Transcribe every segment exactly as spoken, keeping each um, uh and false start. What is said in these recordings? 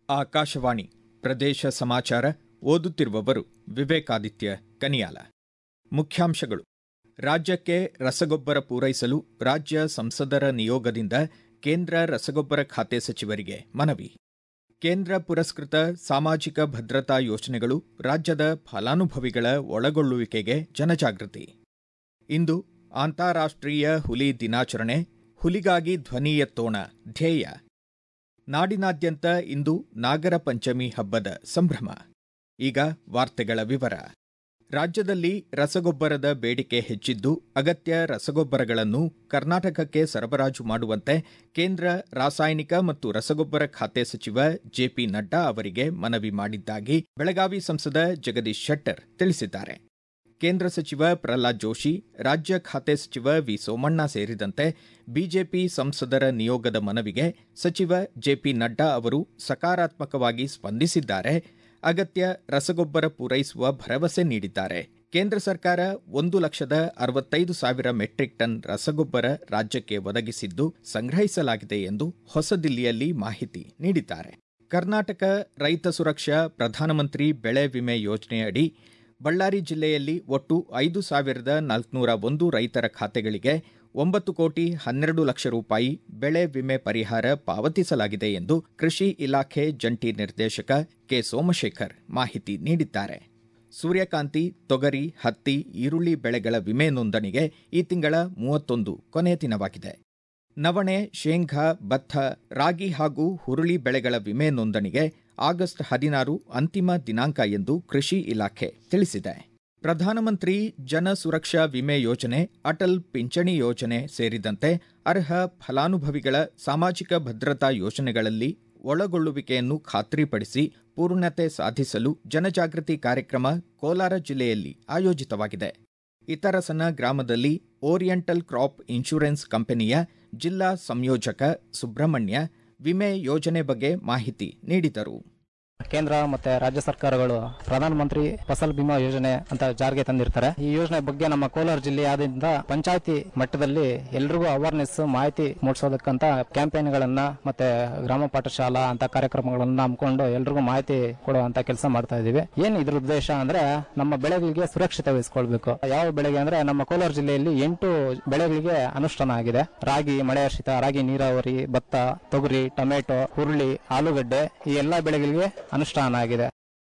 ಆಕಾಶವಾಣಿ ಪ್ರದೇಶ ಸಮಾಚಾರ ಓದುತ್ತಿರುವವರು ವಿವೇಕಾದಿತ್ಯ ಕನಿಯಾಲ. ಮುಖ್ಯಾಂಶಗಳು. ರಾಜ್ಯಕ್ಕೆ ರಸಗೊಬ್ಬರ ಪೂರೈಸಲು ರಾಜ್ಯ ಸಂಸದರ ನಿಯೋಗದಿಂದ ಕೇಂದ್ರ ರಸಗೊಬ್ಬರ ಖಾತೆ ಸಚಿವರಿಗೆ ಮನವಿ. ಕೇಂದ್ರ ಪುರಸ್ಕೃತ ಸಾಮಾಜಿಕ ಭದ್ರತಾ ಯೋಜನೆಗಳು ರಾಜ್ಯದ ಫಲಾನುಭವಿಗಳ ಒಳಗೊಳ್ಳುವಿಕೆಗೆ ಜನಜಾಗೃತಿ. ಇಂದು ಅಂತಾರಾಷ್ಟ್ರೀಯ ಹುಲಿ ದಿನಾಚರಣೆ. ಹುಲಿಗಾಗಿ ಧ್ವನಿ ಎತ್ತೋಣ ಧ್ಯೇಯ. ನಾಡಿನಾದ್ಯಂತ ಇಂದು ನಾಗರ ಪಂಚಮಿ ಹಬ್ಬದ ಸಂಭ್ರಮ. ಈಗ ವಾರ್ತೆಗಳ ವಿವರ. ರಾಜ್ಯದಲ್ಲಿ ರಸಗೊಬ್ಬರದ ಬೇಡಿಕೆ ಹೆಚ್ಚಿದ್ದು, ಅಗತ್ಯ ರಸಗೊಬ್ಬರಗಳನ್ನು ಕರ್ನಾಟಕಕ್ಕೆ ಸರಬರಾಜು ಮಾಡುವಂತೆ ಕೇಂದ್ರ ರಾಸಾಯನಿಕ ಮತ್ತು ರಸಗೊಬ್ಬರ ಖಾತೆ ಸಚಿವ ಜೆಪಿ ನಡ್ಡಾ ಅವರಿಗೆ ಮನವಿ ಮಾಡಿದ್ದಾಗಿ ಬೆಳಗಾವಿ ಸಂಸದ ಜಗದೀಶ್ ಶೆಟ್ಟರ್ ತಿಳಿಸಿದ್ದಾರೆ. ಕೇಂದ್ರ ಸಚಿವ ಪ್ರಹ್ಲಾದ್ ಜೋಶಿ, ರಾಜ್ಯ ಖಾತೆ ಸಚಿವ ವಿ ಸೋಮಣ್ಣ ಸೇರಿದಂತೆ ಬಿಜೆಪಿ ಸಂಸದರ ನಿಯೋಗದ ಮನವಿಗೆ ಸಚಿವ ಜೆಪಿ ನಡ್ಡಾ ಅವರು ಸಕಾರಾತ್ಮಕವಾಗಿ ಸ್ಪಂದಿಸಿದ್ದಾರೆ. ಅಗತ್ಯ ರಸಗೊಬ್ಬರ ಪೂರೈಸುವ ಭರವಸೆ ನೀಡಿದ್ದಾರೆ. ಕೇಂದ್ರ ಸರ್ಕಾರ ಒಂದು ಲಕ್ಷದ ಅರವತ್ತೈದು ಸಾವಿರ ಮೆಟ್ರಿಕ್ ಟನ್ ರಸಗೊಬ್ಬರ ರಾಜ್ಯಕ್ಕೆ ಒದಗಿಸಿದ್ದು ಸಂಗ್ರಹಿಸಲಾಗಿದೆ ಎಂದು ಹೊಸದಿಲ್ಲಿಯಲ್ಲಿ ಮಾಹಿತಿ ನೀಡಿದ್ದಾರೆ. ಕರ್ನಾಟಕ ರೈತ ಸುರಕ್ಷಾ ಪ್ರಧಾನಮಂತ್ರಿ ಬೆಳೆ ವಿಮೆ ಯೋಜನೆಯಡಿ ಬಳ್ಳಾರಿ ಜಿಲ್ಲೆಯಲ್ಲಿ ಒಟ್ಟು ಐದು ಸಾವಿರದ ನಾಲ್ಕುನೂರ ಒಂದು ರೈತರ ಖಾತೆಗಳಿಗೆ ಒಂಬತ್ತು ಕೋಟಿ ಹನ್ನೆರಡು ಲಕ್ಷ ರೂಪಾಯಿ ಬೆಳೆ ವಿಮೆ ಪರಿಹಾರ ಪಾವತಿಸಲಾಗಿದೆ ಎಂದು ಕೃಷಿ ಇಲಾಖೆ ಜಂಟಿ ನಿರ್ದೇಶಕ ಕೆ ಸೋಮಶೇಖರ್ ಮಾಹಿತಿ ನೀಡಿದ್ದಾರೆ. ಸೂರ್ಯಕಾಂತಿ, ತೊಗರಿ, ಹತ್ತಿ, ಈರುಳ್ಳಿ ಬೆಳೆಗಳ ವಿಮೆ ನೋಂದಣಿಗೆ ಈ ತಿಂಗಳ ಮೂವತ್ತೊಂದು ಕೊನೆಯ ದಿನವಾಗಿದೆ. ನವಣೆ, ಶೇಂಗಾ, ಭತ್ತ, ರಾಗಿ ಹಾಗೂ ಹುರುಳಿ ಬೆಳೆಗಳ ವಿಮೆ ನೋಂದಣಿಗೆ ಆಗಸ್ಟ್ ಹದಿನಾರು ಅಂತಿಮ ದಿನಾಂಕ ಎಂದು ಕೃಷಿ ಇಲಾಖೆ ತಿಳಿಸಿದೆ. ಪ್ರಧಾನಮಂತ್ರಿ ಜನ ಸುರಕ್ಷಾ ವಿಮೆ ಯೋಜನೆ, ಅಟಲ್ ಪಿಂಚಣಿ ಯೋಜನೆ ಸೇರಿದಂತೆ ಅರ್ಹ ಫಲಾನುಭವಿಗಳ ಸಾಮಾಜಿಕ ಭದ್ರತಾ ಯೋಜನೆಗಳಲ್ಲಿ ಒಳಗೊಳ್ಳುವಿಕೆಯನ್ನು ಖಾತ್ರಿಪಡಿಸಿ ಪೂರ್ಣತೆ ಸಾಧಿಸಲು ಜನಜಾಗೃತಿ ಕಾರ್ಯಕ್ರಮ ಕೋಲಾರ ಜಿಲ್ಲೆಯಲ್ಲಿ ಆಯೋಜಿತವಾಗಿದೆ. ಇತರಸನ ಗ್ರಾಮದಲ್ಲಿ ಓರಿಯೆಂಟಲ್ ಕ್ರಾಪ್ ಇನ್ಶೂರೆನ್ಸ್ ಕಂಪನಿಯ ಜಿಲ್ಲಾ ಸಂಯೋಜಕ ಸುಬ್ರಹ್ಮಣ್ಯ ವಿಮೆ ಯೋಜನೆ ಬಗ್ಗೆ ಮಾಹಿತಿ ನೀಡಿದರು. ಕೇಂದ್ರ ಮತ್ತೆ ರಾಜ್ಯ ಸರ್ಕಾರಗಳು ಪ್ರಧಾನಮಂತ್ರಿ ಫಸಲ್ ಬಿಮಾ ಯೋಜನೆ ಅಂತ ಜಾರಿಗೆ ತಂದಿರ್ತಾರೆ. ಈ ಯೋಜನೆ ಬಗ್ಗೆ ನಮ್ಮ ಕೋಲಾರ ಜಿಲ್ಲೆಯಾದ್ಯಂತ ಪಂಚಾಯತಿ ಮಟ್ಟದಲ್ಲಿ ಎಲ್ರಿಗೂ ಅವೇರ್ನೆಸ್ ಮಾಹಿತಿ ಮೂಡಿಸೋದಕ್ಕಂತ ಕ್ಯಾಂಪೇನ್ಗಳನ್ನ ಮತ್ತೆ ಗ್ರಾಮ ಪಾಠಶಾಲಾ ಅಂತ ಕಾರ್ಯಕ್ರಮಗಳನ್ನ ಹಮ್ಮಿಕೊಂಡು ಎಲ್ರಿಗೂ ಮಾಹಿತಿ ಕೊಡುವಂತ ಕೆಲಸ ಮಾಡ್ತಾ ಇದೀವಿ. ಏನ್ ಇದ್ರ ಉದ್ದೇಶ ಅಂದ್ರೆ ನಮ್ಮ ಬೆಳೆಗಳಿಗೆ ಸುರಕ್ಷತೆ ವಹಿಸಿಕೊಳ್ಬೇಕು. ಯಾವ ಬೆಳೆಗೆ ಅಂದ್ರೆ ನಮ್ಮ ಕೋಲಾರ ಜಿಲ್ಲೆಯಲ್ಲಿ ಎಂಟು ಬೆಳೆಗಳಿಗೆ ಅನುಷ್ಠಾನ ಆಗಿದೆ. ರಾಗಿ, ಮಳೆಯಾಶ್ರಿತ ರಾಗಿ ನೀರಾವರಿ, ಭತ್ತ, ತೊಗರಿ, ಟೊಮೆಟೊ, ಹುರುಳಿ, ಆಲೂಗಡ್ಡೆ ಈ ಎಲ್ಲಾ ಬೆಳೆಗಳಿಗೆ ಅನುಷ್ಠಾನ ಆಗಿದೆ.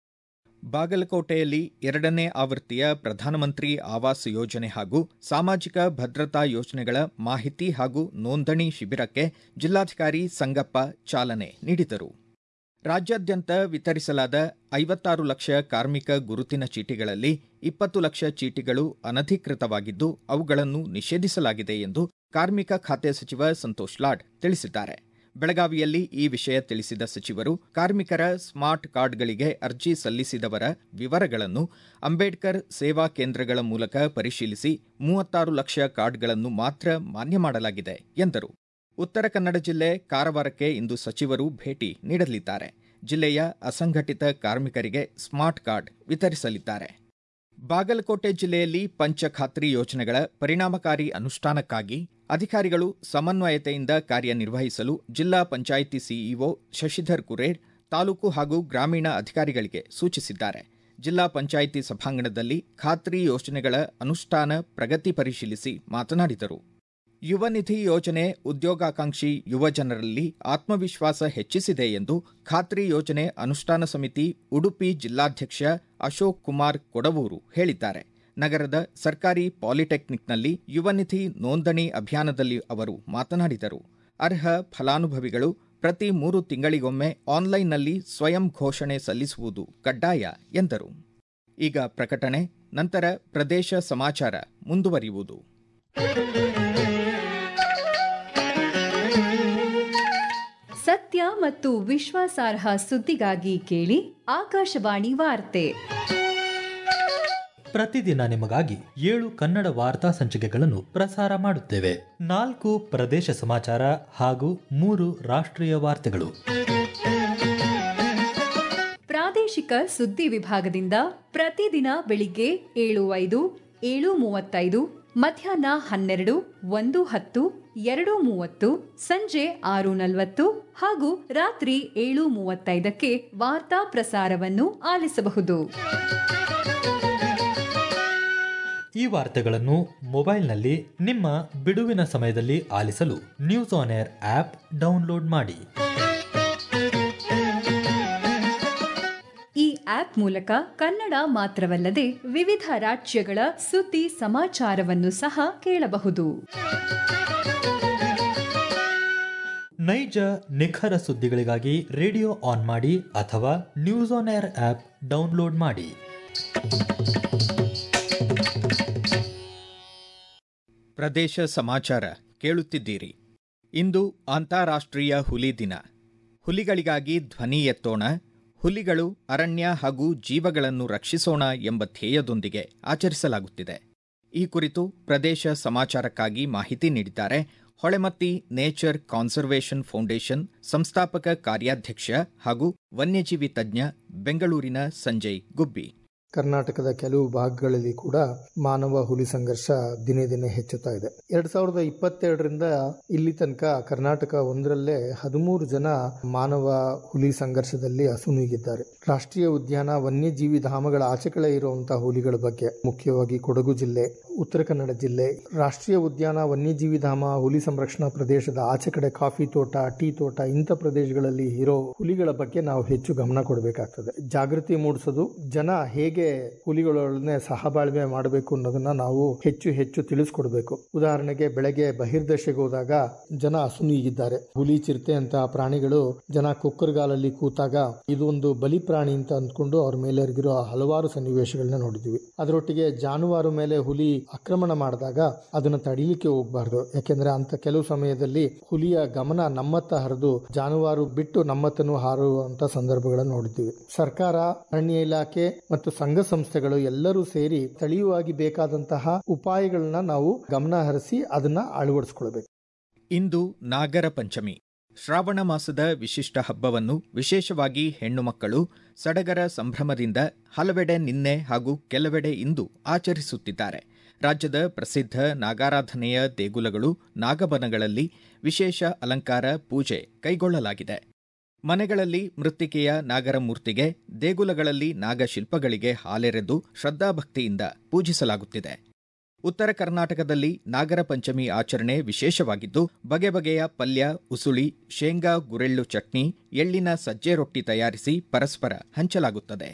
ಬಾಗಲಕೋಟೆಯಲ್ಲಿ ಎರಡನೇ ಆವೃತ್ತಿಯ ಪ್ರಧಾನಮಂತ್ರಿ ಆವಾಸ್ ಯೋಜನೆ ಹಾಗೂ ಸಾಮಾಜಿಕ ಭದ್ರತಾ ಯೋಜನೆಗಳ ಮಾಹಿತಿ ಹಾಗೂ ನೋಂದಣಿ ಶಿಬಿರಕ್ಕೆ ಜಿಲ್ಲಾಧಿಕಾರಿ ಸಂಗಪ್ಪ ಚಾಲನೆ ನೀಡಿದರು. ರಾಜ್ಯಾದ್ಯಂತ ವಿತರಿಸಲಾದ ಐವತ್ತಾರು ಲಕ್ಷ ಕಾರ್ಮಿಕ ಗುರುತಿನ ಚೀಟಿಗಳಲ್ಲಿ ಇಪ್ಪತ್ತು ಲಕ್ಷ ಚೀಟಿಗಳು ಅನಧಿಕೃತವಾಗಿದ್ದು ಅವುಗಳನ್ನು ನಿಷೇಧಿಸಲಾಗಿದೆ ಎಂದು ಕಾರ್ಮಿಕ ಖಾತೆ ಸಚಿವ ಸಂತೋಷ್ ಲಾಡ್ ತಿಳಿಸಿದ್ದಾರೆ. ಬೆಳಗಾವಿಯಲ್ಲಿ ಈ ವಿಷಯ ತಿಳಿಸಿದ ಸಚಿವರು, ಕಾರ್ಮಿಕರ ಸ್ಮಾರ್ಟ್ ಕಾರ್ಡ್ಗಳಿಗೆ ಅರ್ಜಿ ಸಲ್ಲಿಸಿದವರ ವಿವರಗಳನ್ನು ಅಂಬೇಡ್ಕರ್ ಸೇವಾ ಕೇಂದ್ರಗಳ ಮೂಲಕ ಪರಿಶೀಲಿಸಿ ಮೂವತ್ತಾರು ಲಕ್ಷ ಕಾರ್ಡ್ಗಳನ್ನು ಮಾತ್ರ ಮಾನ್ಯ ಮಾಡಲಾಗಿದೆ ಎಂದರು. ಉತ್ತರ ಕನ್ನಡ ಜಿಲ್ಲೆ ಕಾರವಾರಕ್ಕೆ ಇಂದು ಸಚಿವರು ಭೇಟಿ ನೀಡಲಿದ್ದಾರೆ. ಜಿಲ್ಲೆಯ ಅಸಂಘಟಿತ ಕಾರ್ಮಿಕರಿಗೆ ಸ್ಮಾರ್ಟ್ ಕಾರ್ಡ್ ವಿತರಿಸಲಿದ್ದಾರೆ. ಬಾಗಲಕೋಟೆ ಜಿಲ್ಲೆಯಲ್ಲಿ ಪಂಚಖಾತ್ರಿ ಯೋಜನೆಗಳ ಪರಿಣಾಮಕಾರಿ ಅನುಷ್ಠಾನಕ್ಕಾಗಿ ಅಧಿಕಾರಿಗಳು ಸಮನ್ವಯತೆಯಿಂದ ಕಾರ್ಯನಿರ್ವಹಿಸಲು ಜಿಲ್ಲಾ ಪಂಚಾಯಿತಿ ಸಿಇಒ ಶಶಿಧರ್ ಕುರೇರ್ ತಾಲೂಕು ಹಾಗೂ ಗ್ರಾಮೀಣ ಅಧಿಕಾರಿಗಳಿಗೆ ಸೂಚಿಸಿದ್ದಾರೆ. ಜಿಲ್ಲಾ ಪಂಚಾಯಿತಿ ಸಭಾಂಗಣದಲ್ಲಿ ಖಾತ್ರಿ ಯೋಜನೆಗಳ ಅನುಷ್ಠಾನ ಪ್ರಗತಿ ಪರಿಶೀಲಿಸಿ ಮಾತನಾಡಿದರು. ಯುವ ನಿಧಿ ಯೋಜನೆ ಉದ್ಯೋಗಾಕಾಂಕ್ಷಿ ಯುವ ಜನರಲ್ಲಿ ಆತ್ಮವಿಶ್ವಾಸ ಹೆಚ್ಚಿಸಿದೆ ಎಂದು ಖಾತ್ರಿ ಯೋಜನೆ ಅನುಷ್ಠಾನ ಸಮಿತಿ ಉಡುಪಿ ಜಿಲ್ಲಾಧ್ಯಕ್ಷ ಅಶೋಕ್ ಕುಮಾರ್ ಕೊಡವೂರು ಹೇಳಿದ್ದಾರೆ. ನಗರದ ಸರ್ಕಾರಿ ಪಾಲಿಟೆಕ್ನಿಕ್ನಲ್ಲಿ ಯುವ ನಿಧಿ ನೋಂದಣಿ ಅಭಿಯಾನದಲ್ಲಿ ಅವರು ಮಾತನಾಡಿದರು. ಅರ್ಹ ಫಲಾನುಭವಿಗಳು ಪ್ರತಿ ಮೂರು ತಿಂಗಳಿಗೊಮ್ಮೆ ಆನ್ಲೈನ್ನಲ್ಲಿ ಸ್ವಯಂ ಘೋಷಣೆ ಸಲ್ಲಿಸುವುದು ಕಡ್ಡಾಯ ಎಂದರು. ಈಗ ಪ್ರಕಟಣೆ, ನಂತರ ಪ್ರದೇಶ ಸಮಾಚಾರ ಮುಂದುವರಿಯುವುದು. ಸತ್ಯ ಮತ್ತು ವಿಶ್ವಾಸಾರ್ಹ ಸುದ್ದಿಗಾಗಿ ಕೇಳಿ ಆಕಾಶವಾಣಿ ವಾರ್ತೆ. ಪ್ರತಿದಿನ ನಿಮಗಾಗಿ ಏಳು ಕನ್ನಡ ವಾರ್ತಾ ಸಂಚಿಕೆಗಳನ್ನು ಪ್ರಸಾರ ಮಾಡುತ್ತೇವೆ. ನಾಲ್ಕು ಪ್ರದೇಶ ಸಮಾಚಾರ ಹಾಗೂ ಮೂರು ರಾಷ್ಟ್ರೀಯ ವಾರ್ತೆಗಳು. ಪ್ರಾದೇಶಿಕ ಸುದ್ದಿ ವಿಭಾಗದಿಂದ ಪ್ರತಿದಿನ ಬೆಳಿಗ್ಗೆ ಏಳು ಐದು, ಏಳು ಮೂವತ್ತೈದು, ಮಧ್ಯಾಹ್ನ ಹನ್ನೆರಡು, ಒಂದು ಹತ್ತು, ಎರಡು ಮೂವತ್ತು, ಸಂಜೆ ಆರು ನಲವತ್ತು ಹಾಗೂ ರಾತ್ರಿ ಏಳು ಮೂವತ್ತೈದಕ್ಕೆ ವಾರ್ತಾ ಪ್ರಸಾರವನ್ನು ಆಲಿಸಬಹುದು. ಈ ವಾರ್ತೆಗಳನ್ನು ಮೊಬೈಲ್ನಲ್ಲಿ ನಿಮ್ಮ ಬಿಡುವಿನ ಸಮಯದಲ್ಲಿ ಆಲಿಸಲು news on air app download ಮಾಡಿ. ಈ ಆಪ್ ಮೂಲಕ ಕನ್ನಡ ಮಾತ್ರವಲ್ಲದೆ ವಿವಿಧ ರಾಜ್ಯಗಳ ಸುದ್ದಿ ಸಮಾಚಾರವನ್ನು ಸಹ ಕೇಳಬಹುದು. ನೈಜ ನಿಖರ ಸುದ್ದಿಗಳಿಗಾಗಿ ರೇಡಿಯೋ ಆನ್ ಮಾಡಿ ಅಥವಾ news on air app download ಮಾಡಿ. ಪ್ರದೇಶ ಸಮಾಚಾರ ಕೇಳುತ್ತಿದ್ದೀರಿ. ಇಂದು ಅಂತಾರಾಷ್ಟ್ರೀಯ ಹುಲಿ ದಿನ. ಹುಲಿಗಳಿಗಾಗಿ ಧ್ವನಿ ಎತ್ತೋಣ, ಹುಲಿಗಳು ಅರಣ್ಯ ಹಾಗೂ ಜೀವಗಳನ್ನು ರಕ್ಷಿಸೋಣ ಎಂಬ ಧ್ಯೇಯದೊಂದಿಗೆ ಆಚರಿಸಲಾಗುತ್ತಿದೆ. ಈ ಕುರಿತು ಪ್ರದೇಶ ಸಮಾಚಾರಕ್ಕಾಗಿ ಮಾಹಿತಿ ನೀಡಿದ್ದಾರೆ ಹೊಳೆಮತ್ತಿ ನೇಚರ್ ಕಾನ್ಸರ್ವೇಷನ್ ಫೌಂಡೇಶನ್ ಸಂಸ್ಥಾಪಕ ಕಾರ್ಯಾಧ್ಯಕ್ಷ ಹಾಗೂ ವನ್ಯಜೀವಿ ತಜ್ಞ ಬೆಂಗಳೂರಿನ ಸಂಜಯ್ ಗುಬ್ಬಿ. ಕರ್ನಾಟಕದ ಕೆಲವು ಭಾಗಗಳಲ್ಲಿ ಕೂಡ ಮಾನವ ಹುಲಿ ಸಂಘರ್ಷ ದಿನೇ ದಿನೇ ಹೆಚ್ಚುತ್ತಾ ಇದೆ. ಎರಡ್ ಸಾವಿರದ ಇಪ್ಪತ್ತೆರಡರಿಂದ ಇಲ್ಲಿ ತನಕ ಕರ್ನಾಟಕ ಒಂದರಲ್ಲೇ ಹದಿಮೂರು ಜನ ಮಾನವ ಹುಲಿ ಸಂಘರ್ಷದಲ್ಲಿ ಅಸುನೀಗಿದ್ದಾರೆ. ರಾಷ್ಟ್ರೀಯ ಉದ್ಯಾನ ವನ್ಯಜೀವಿ ಧಾಮಗಳ ಆಚೆಕಡೆ ಇರುವಂತಹ ಹುಲಿಗಳ ಬಗ್ಗೆ, ಮುಖ್ಯವಾಗಿ ಕೊಡಗು ಜಿಲ್ಲೆ, ಉತ್ತರ ಕನ್ನಡ ಜಿಲ್ಲೆ, ರಾಷ್ಟ್ರೀಯ ಉದ್ಯಾನ ವನ್ಯಜೀವಿ ಧಾಮ ಹುಲಿ ಸಂರಕ್ಷಣಾ ಪ್ರದೇಶದ ಆಚೆ ಕಡೆ ಕಾಫಿ ತೋಟ, ಟೀ ತೋಟ, ಇಂಥ ಪ್ರದೇಶಗಳಲ್ಲಿ ಇರೋ ಹುಲಿಗಳ ಬಗ್ಗೆ ನಾವು ಹೆಚ್ಚು ಗಮನ ಕೊಡಬೇಕಾಗ್ತದೆ. ಜಾಗೃತಿ ಮೂಡಿಸೋದು, ಜನ ಹೇಗೆ ಹುಲಿಗಳೊಡನೆ ಸಹಬಾಳ್ವೆ ಮಾಡಬೇಕು ಅನ್ನೋದನ್ನ ನಾವು ಹೆಚ್ಚು ಹೆಚ್ಚು ತಿಳಿಸ್ಕೊಡ್ಬೇಕು. ಉದಾಹರಣೆಗೆ ಬೆಳಗ್ಗೆ ಬಹಿರ್ದಶೆಗೆ ಹೋದಾಗ ಜನ ಅಸುನೀಗಿದ್ದಾರೆ. ಹುಲಿ, ಚಿರತೆ ಅಂತ ಪ್ರಾಣಿಗಳು ಜನ ಕುಕ್ಕರ್ಗಾಲಲ್ಲಿ ಕೂತಾಗ ಇದು ಒಂದು ಬಲಿ ಪ್ರಾಣಿ ಅಂತ ಅಂದ್ಕೊಂಡು ಅವ್ರ ಮೇಲೆ ಎರಗಿರೋ ಹಲವಾರು ಸನ್ನಿವೇಶಗಳನ್ನ ನೋಡಿದ್ವಿ. ಅದರೊಟ್ಟಿಗೆ ಜಾನುವಾರು ಮೇಲೆ ಹುಲಿ ಆಕ್ರಮಣ ಮಾಡಿದಾಗ ಅದನ್ನ ತಡೀಲಿಕ್ಕೆ ಹೋಗ್ಬಾರ್ದು. ಯಾಕೆಂದ್ರೆ ಅಂತ ಕೆಲವು ಸಮಯದಲ್ಲಿ ಹುಲಿಯ ಗಮನ ನಮ್ಮತ್ತ ಹರಿದು ಜಾನುವಾರು ಬಿಟ್ಟು ನಮ್ಮತ್ತನು ಹಾರುವಂತ ಸಂದರ್ಭಗಳನ್ನು ನೋಡಿದ್ವಿ. ಸರ್ಕಾರ, ಅರಣ್ಯ ಇಲಾಖೆ ಮತ್ತು ಸಂಘ ಸಂಸ್ಥೆಗಳು ಎಲ್ಲರೂ ಸೇರಿ ಸ್ಥಳೀಯವಾಗಿ ಬೇಕಾದಂತಹ ಉಪಾಯಗಳನ್ನ ನಾವು ಗಮನ ಹರಿಸಿ ಅದನ್ನ ಅಳವಡಿಸಿಕೊಳ್ಬೇಕು. ಇಂದು ನಾಗರ ಪಂಚಮಿ. ಶ್ರಾವಣ ಮಾಸದ ವಿಶಿಷ್ಟ ಹಬ್ಬವನ್ನು ವಿಶೇಷವಾಗಿ ಹೆಣ್ಣು ಮಕ್ಕಳು ಸಡಗರ ಸಂಭ್ರಮದಿಂದ ಹಲವೆಡೆ ನಿನ್ನೆ ಹಾಗೂ ಕೆಲವೆಡೆ ಇಂದು ಆಚರಿಸುತ್ತಿದ್ದಾರೆ. ರಾಜ್ಯದ ಪ್ರಸಿದ್ಧ ನಾಗಾರಾಧನೆಯ ದೇಗುಲಗಳು, ನಾಗಬನಗಳಲ್ಲಿ ವಿಶೇಷ ಅಲಂಕಾರ, ಪೂಜೆ ಕೈಗೊಳ್ಳಲಾಗಿದೆ. ಮನೆಗಳಲ್ಲಿ ಮೃತ್ತಿಕೆಯ ನಾಗರ ಮೂರ್ತಿಗೆ, ದೇಗುಲಗಳಲ್ಲಿ ನಾಗಶಿಲ್ಪಗಳಿಗೆ ಹಾಲೆರೆದು ಶ್ರದ್ಧಾಭಕ್ತಿಯಿಂದ ಪೂಜಿಸಲಾಗುತ್ತಿದೆ. ಉತ್ತರ ಕರ್ನಾಟಕದಲ್ಲಿ ನಾಗರ ಪಂಚಮಿ ಆಚರಣೆ ವಿಶೇಷವಾಗಿದ್ದು, ಬಗೆ ಬಗೆಯ ಪಲ್ಯ, ಉಸುಳಿ, ಶೇಂಗಾ ಗುರೆಳ್ಳು ಚಟ್ನಿ, ಎಳ್ಳಿನ ಸಜ್ಜೆ ರೊಟ್ಟಿ ತಯಾರಿಸಿ ಪರಸ್ಪರ ಹಂಚಲಾಗುತ್ತದೆ.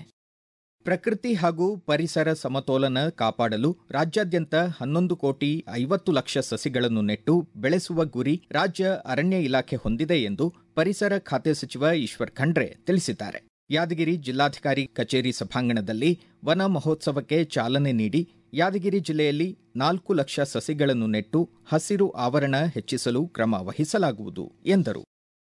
ಪ್ರಕೃತಿ ಹಾಗೂ ಪರಿಸರ ಸಮತೋಲನ ಕಾಪಾಡಲು ರಾಜ್ಯಾದ್ಯಂತ ಹನ್ನೊಂದು ಕೋಟಿ ಐವತ್ತು ಲಕ್ಷ ಸಸಿಗಳನ್ನು ನೆಟ್ಟು ಬೆಳೆಸುವ ಗುರಿ ರಾಜ್ಯ ಅರಣ್ಯ ಇಲಾಖೆ ಹೊಂದಿದೆ ಎಂದು ಪರಿಸರ ಖಾತೆ ಸಚಿವ ಈಶ್ವರ್ ಖಂಡ್ರೆ ತಿಳಿಸಿದ್ದಾರೆ. ಯಾದಗಿರಿ ಜಿಲ್ಲಾಧಿಕಾರಿ ಕಚೇರಿ ಸಭಾಂಗಣದಲ್ಲಿ ವನ ಮಹೋತ್ಸವಕ್ಕೆ ಚಾಲನೆ ನೀಡಿ ಯಾದಗಿರಿ ಜಿಲ್ಲೆಯಲ್ಲಿ ನಾಲ್ಕು ಲಕ್ಷ ಸಸಿಗಳನ್ನು ನೆಟ್ಟು ಹಸಿರು ಆವರಣ ಹೆಚ್ಚಿಸಲು ಕ್ರಮ ವಹಿಸಲಾಗುವುದು ಎಂದರು.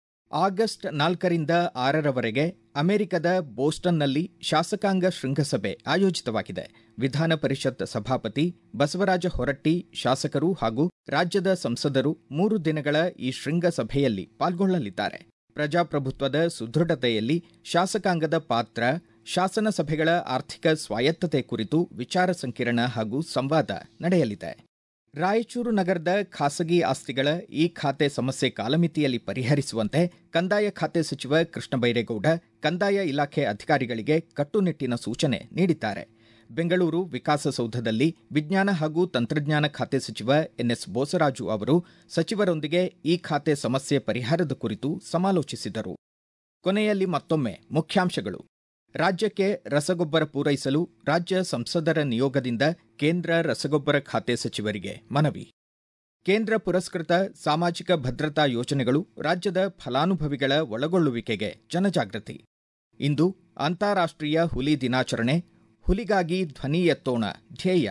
ಆಗಸ್ಟ್ ನಾಲ್ಕರಿಂದ ಆರರವರೆಗೆ ಅಮೆರಿಕದ ಬೋಸ್ಟನ್ನಲ್ಲಿ ಶಾಸಕಾಂಗ ಶೃಂಗಸಭೆ ಆಯೋಜಿತವಾಗಿದೆ. ವಿಧಾನ ಪರಿಷತ್ ಸಭಾಪತಿ ಬಸವರಾಜ ಹೊರಟ್ಟಿ, ಶಾಸಕರು ಹಾಗೂ ರಾಜ್ಯದ ಸಂಸದರು ಮೂರು ದಿನಗಳ ಈ ಶೃಂಗಸಭೆಯಲ್ಲಿ ಪಾಲ್ಗೊಳ್ಳಲಿದ್ದಾರೆ. ಪ್ರಜಾಪ್ರಭುತ್ವದ ಸುದೃಢತೆಯಲ್ಲಿ ಶಾಸಕಾಂಗದ ಪಾತ್ರ, ಶಾಸನ ಸಭೆಗಳ ಆರ್ಥಿಕ ಸ್ವಾಯತ್ತತೆ ಕುರಿತು ವಿಚಾರ ಸಂಕಿರಣ ಹಾಗೂ ಸಂವಾದ ನಡೆಯಲಿದೆ. ರಾಯಚೂರು ನಗರದ ಖಾಸಗಿ ಆಸ್ತಿಗಳ ಈ ಖಾತೆ ಸಮಸ್ಯೆ ಕಾಲಮಿತಿಯಲ್ಲಿ ಪರಿಹರಿಸುವಂತೆ ಕಂದಾಯ ಖಾತೆ ಸಚಿವ ಕೃಷ್ಣ ಬೈರೇಗೌಡ ಕಂದಾಯ ಇಲಾಖೆ ಅಧಿಕಾರಿಗಳಿಗೆ ಕಟ್ಟುನಿಟ್ಟಿನ ಸೂಚನೆ ನೀಡಿದ್ದಾರೆ. ಬೆಂಗಳೂರು ವಿಕಾಸಸೌಧದಲ್ಲಿ ವಿಜ್ಞಾನ ಹಾಗೂ ತಂತ್ರಜ್ಞಾನ ಖಾತೆ ಸಚಿವ ಎನ್ಎಸ್ ಬೋಸರಾಜು ಅವರು ಸಚಿವರೊಂದಿಗೆ ಈ ಖಾತೆ ಸಮಸ್ಯೆ ಪರಿಹಾರದ ಕುರಿತು ಸಮಾಲೋಚಿಸಿದರು. ಕೊನೆಯಲ್ಲಿ ಮತ್ತೊಮ್ಮೆ ಮುಖ್ಯಾಂಶಗಳು. ರಾಜ್ಯಕ್ಕೆ ರಸಗೊಬ್ಬರ ಪೂರೈಸಲು ರಾಜ್ಯ ಸಂಸದರ ನಿಯೋಗದಿಂದ ಕೇಂದ್ರ ರಸಗೊಬ್ಬರ ಖಾತೆ ಸಚಿವರಿಗೆ ಮನವಿ. ಕೇಂದ್ರ ಪುರಸ್ಕೃತ ಸಾಮಾಜಿಕ ಭದ್ರತಾ ಯೋಜನೆಗಳು ರಾಜ್ಯದ ಫಲಾನುಭವಿಗಳ ಒಳಗೊಳ್ಳುವಿಕೆಗೆ ಜನಜಾಗೃತಿ. ಇಂದು ಅಂತಾರಾಷ್ಟ್ರೀಯ ಹುಲಿ ದಿನಾಚರಣೆ, ಹುಲಿಗಾಗಿ ಧ್ವನಿ ಎತ್ತೋಣ ಧ್ಯೇಯ.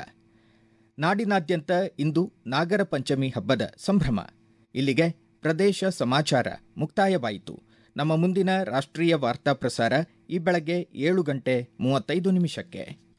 ನಾಡಿನಾದ್ಯಂತ ಇಂದು ನಾಗರ ಪಂಚಮಿ ಹಬ್ಬದ ಸಂಭ್ರಮ. ಇಲ್ಲಿಗೆ ಪ್ರದೇಶ ಸಮಾಚಾರ ಮುಕ್ತಾಯವಾಯಿತು. ನಮ್ಮ ಮುಂದಿನ ರಾಷ್ಟ್ರೀಯ ವಾರ್ತಾ ಪ್ರಸಾರ ಈ ಬೆಳಗ್ಗೆ ಏಳು ಗಂಟೆ ಮೂವತ್ತೈದು ನಿಮಿಷಕ್ಕೆ.